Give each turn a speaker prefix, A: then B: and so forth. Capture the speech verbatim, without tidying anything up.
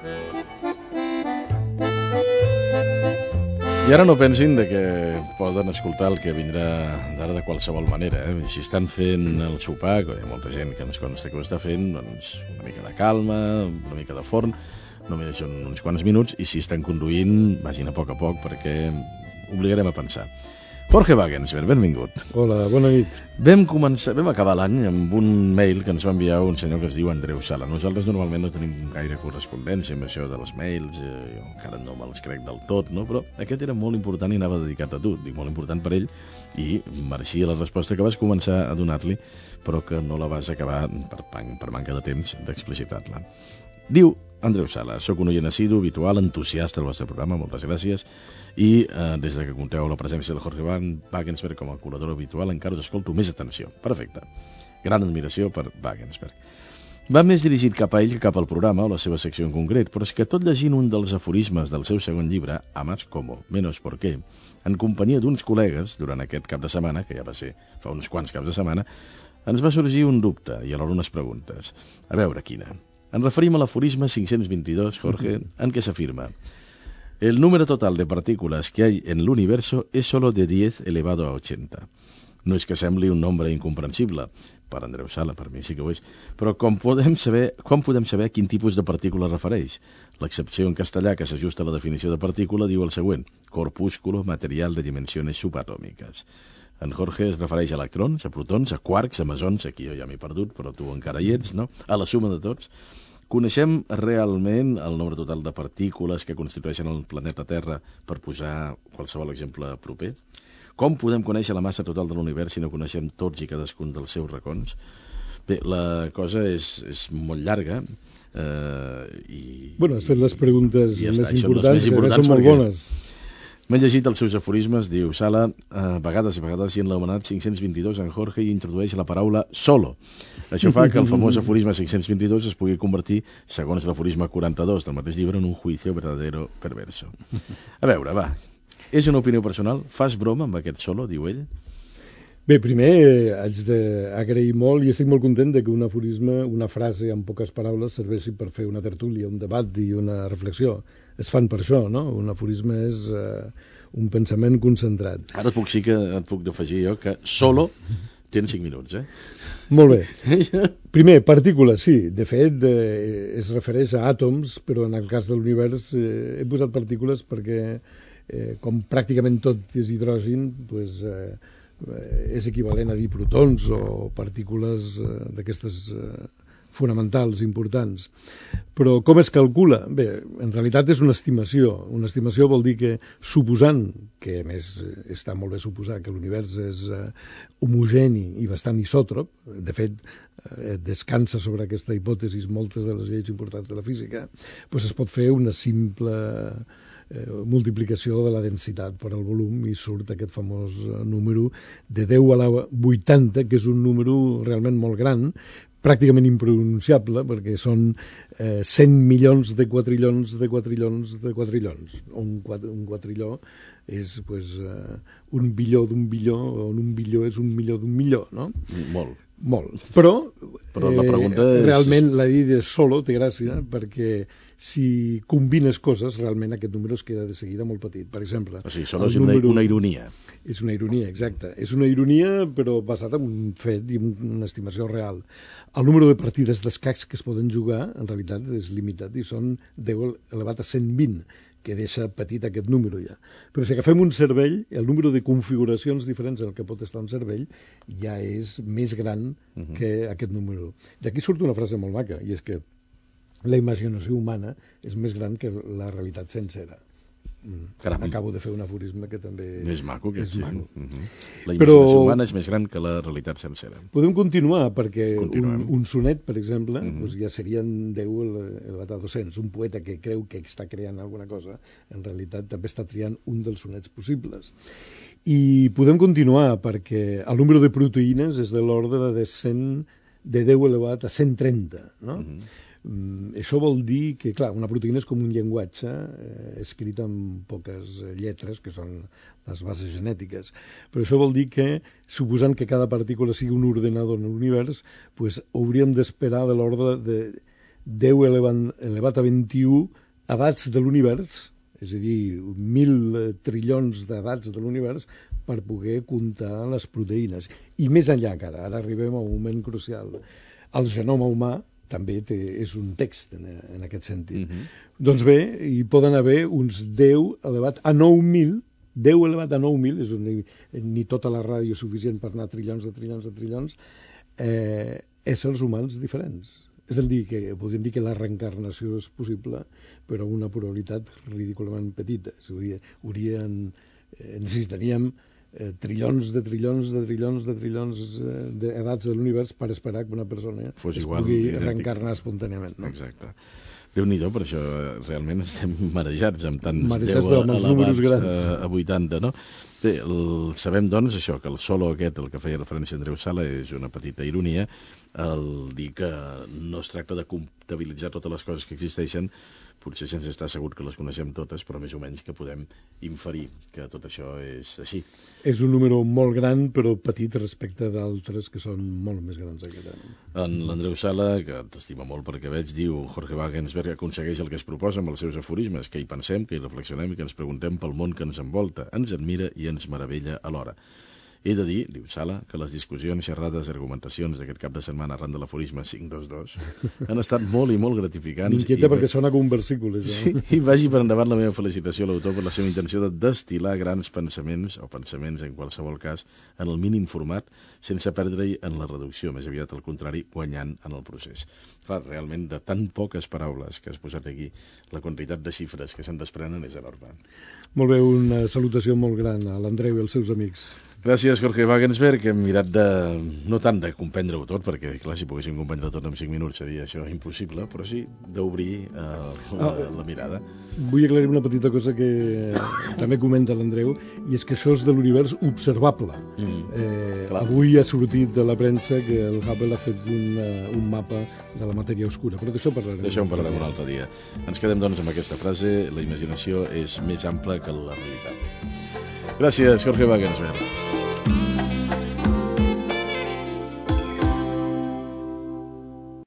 A: I ara no pensin de que poden escoltar el que vindrà d'ara de qualsevol manera. Eh? Si estan fent el sopar, que hi ha molta gent que ens consta que ho està fent, doncs una mica de calma, una mica de forn, només són uns quants minuts, i si estan conduint, vagin a poc a poc, perquè obligarem a pensar. Jorge Wagensberg, benvingut.
B: Hola, bona nit.
A: Vam començar, vam acabar l'any amb un mail que ens va enviar un senyor que es diu Andreu Sala. Nosaltres normalment no tenim gaire correspondència amb això de les mails, eh, jo encara no me'ls crec del tot, no? Però aquest era molt important i anava dedicat a tu. Dic molt important per ell i mereixia la resposta que vas començar a donar-li, però que no la vas acabar per, per manca de temps d'explicitar-la. Diu Andreu Sala, soc un oient assidu, habitual, entusiasta del vostre programa, moltes gràcies, i eh, des que compteu la presència del Jorge Wagensberg com a col·laborador habitual encara us escolto més atenció. Perfecte. Gran admiració per Wagensberg. Va més dirigit cap a ell que cap al programa o la seva secció en concret, però és que tot llegint un dels aforismes del seu segon llibre, A más como, menos por qué, en companyia d'uns col·legues, durant aquest cap de setmana, que ja va ser fa uns quants caps de setmana, ens va sorgir un dubte i alhora unes preguntes. A veure quina. Ens referim a l'aforisme cinc-cents vint-i-dos, Jorge, en què s'afirma: el número total de partículas que hay en el universo es solo de diez elevado a ochenta. No és que sembli un nombre incomprensible, per Andreu Sala, per mi sí que ho és, però com podem saber, com podem saber quin tipus de partícula refereix? L'excepció en castellà que s'ajusta a la definició de partícula diu el següent: corpúsculo material de dimensiones subatòmiques. En Jorge es refereix a electrons, a protons, a quarks, a mesons, aquí jo ja m'he perdut, però tu encara hi ets, no? A la suma de tots. Coneixem realment el nombre total de partícules que constitueixen el planeta Terra, per posar qualsevol exemple proper? Com podem conèixer la massa total de l'univers si no coneixem tots i cadascun dels seus racons? Bé, la cosa és, és molt llarga. Eh, i,
B: bueno, has fet les preguntes
A: ja
B: més,
A: està,
B: importants,
A: més importants,
B: que són molt bones.
A: M'he llegit els seus aforismes, diu Sala, a vegades i vegades i en l'anomenat cinc-cents vint-i-dos en Jorge hi introdueix la paraula solo. Això fa que el famós aforisme cinc-cents vint-i-dos es pugui convertir, segons l'aforisme quaranta-dos del mateix llibre, en un juicio verdadero perverso. A veure, va, és una opinió personal? Fas broma amb aquest solo, diu ell?
B: Bé, primer eh, haig d'agrair molt i estic molt content de que un aforisme, una frase amb poques paraules serveixi per fer una tertúlia, un debat i una reflexió. Es fan per això, no? Un aforisme és eh, un pensament concentrat.
A: Ara et puc, sí que et puc afegir jo que solo tens cinc minuts, eh?
B: Molt bé. Primer, partícules, sí. De fet, eh, es refereix a àtoms, però en el cas de l'univers eh, he posat partícules perquè, eh, com pràcticament tot és hidrogen, doncs, eh, és equivalent a dir protons o partícules eh, d'aquestes eh, fonamentals, importants. Però com es calcula? Bé, en realitat és una estimació. Una estimació vol dir que, suposant, que a més està molt bé suposar que l'univers és eh, homogeni i bastant isòtrop, de fet, eh, descansa sobre aquesta hipòtesi moltes de les lleis importants de la física, doncs es pot fer una simple eh, multiplicació de la densitat per al volum i surt aquest famós número de deu a la vuitanta, que és un número realment molt gran, pràcticament impronunciable, perquè són eh, cent milions de quatrillons de quatrillons de quatrillons. Un, un quatrilló és pues, eh, un bilió d'un bilió, o un bilió és un milió d'un milió, no?
A: Molt.
B: Molt. Però,
A: Però la pregunta
B: eh,
A: és...
B: realment la llei de solo té gràcia, perquè si combines coses, realment aquest número es queda de seguida molt petit. Per exemple...
A: O sigui, solo és una, número... una ironia.
B: És una ironia, exacte. És una ironia, però basada en un fet i en una estimació real. El número de partides d'escacs que es poden jugar, en realitat, és limitat i són deu elevat a cent vint, que deixa petit aquest número ja. Però si agafem un cervell, el número de configuracions diferents en el que pot estar un cervell ja és més gran uh-huh. que aquest número. D'aquí surt una frase molt maca, i és que la imaginació humana és més gran que la realitat sencera.
A: Caram.
B: Acabo de fer un aforisme que també
A: és maco, que
B: és
A: sí.
B: maco.
A: Uh-huh. La imaginació
B: Però...
A: humana és més gran que la realitat sencera.
B: Podem continuar, perquè
A: un,
B: un sonet, per exemple,
A: uh-huh. doncs
B: ja serien deu elevat a dos-cents. Un poeta que creu que està creant alguna cosa, en realitat també està triant un dels sonets possibles. I podem continuar, perquè el número de proteïnes és de l'ordre de, cent, de deu elevat a cent trenta, no? Uh-huh. Mm, això vol dir que, clar, una proteïna és com un llenguatge eh, escrit amb poques lletres, que són les bases genètiques. Però això vol dir que, suposant que cada partícula sigui un ordenador en l'univers, pues, hauríem d'esperar de l'ordre de deu elevat a vint-i-u edats de l'univers, és a dir, mil trillons d'edats de l'univers, per poder comptar les proteïnes. I més enllà encara, ara arribem a un moment crucial. El genoma humà també té, és un text en, en aquest sentit. Mm-hmm. Doncs bé, hi poden haver uns deu elevat a nou mil, deu elevat a nou mil, és un, ni tota la ràdio suficient per anar a trillons de trillons de trillons, eh, éssers humans diferents. És a dir, que podríem dir que la reencarnació és possible, però amb una probabilitat ridículament petita. Hauria, haurien, eh, necessitaríem eh, trillons de trillons de trillons de trillons eh, d'edats de l'univers per esperar que una persona
A: fos
B: es
A: igual,
B: pugui
A: idèntic.
B: reencarnar espontàniament. No?
A: Exacte. Déu-n'hi-do, per això realment estem marejats amb tants
B: marejats
A: deu
B: elevats
A: a, a vuitanta, no? Bé, el, sabem, doncs, això, que el solo aquest, el que feia referència a Andreu Sala, és una petita ironia, el dir que no es tracta de comptabilitzar totes les coses que existeixen, potser sense estar segur que les coneixem totes, però més o menys que podem inferir que tot això és així.
B: És un número molt gran, però petit respecte d'altres que són molt més grans aquest any.
A: En l'Andreu Sala, que t'estima molt perquè veig, diu Jorge Wagensberg aconsegueix el que es proposa amb els seus aforismes, que hi pensem, que hi reflexionem i que ens preguntem pel món que ens envolta, ens admira i ens meravella alhora. He de dir, diu Sala, que les discussions, xerrades i argumentacions d'aquest cap de setmana arran de l'aforisme cinc dos dos han estat molt i molt gratificants.
B: M'inquieta perquè sona com un versícul. Eh?
A: Sí, i vagi per endavant la meva felicitació a l'autor per la seva intenció de destil·lar grans pensaments, o pensaments en qualsevol cas, en el mínim format, sense perdre-hi en la reducció, més aviat al contrari, guanyant en el procés. Clar, realment, de tan poques paraules que has posat aquí, la quantitat de xifres que se'n desprenen és enorme.
B: Molt bé, una salutació molt gran a l'Andreu i als seus amics.
A: Gràcies, Jorge Wagensberg, que hem mirat de... no tant de comprendre-ho tot, perquè, clar, si poguéssim comprendre tot en cinc minuts seria això impossible, però sí d'obrir eh, la,
B: ah,
A: la mirada.
B: Vull aclarir una petita cosa que també comenta l'Andreu, i és que això és de l'univers observable. Mm, eh, avui ha sortit de la premsa que el Hubble ha fet un, un mapa de la matèria oscura, però d'això parlarem.
A: D'això en parlarem un altre dia. Ens quedem, doncs, amb aquesta frase: la imaginació és més ampla que la realitat. Gràcies, Jorge Wagensberg.